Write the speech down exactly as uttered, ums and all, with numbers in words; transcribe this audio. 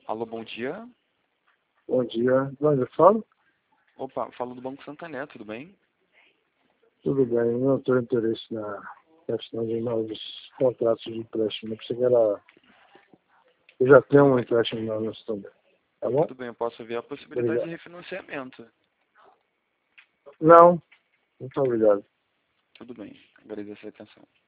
Alô, bom dia. Bom dia. De onde eu falo? Opa, falo do Banco Santander, tudo bem? Tudo bem. Não tenho interesse na questão de novos contratos de empréstimo. Eu pensei que era... Eu já tenho Tudo um bem. empréstimo na nossa também. Tá bom? Tudo bem, eu posso ver a possibilidade de Obrigado. refinanciamento. Não. Muito obrigado. Tudo bem, agradeço a atenção.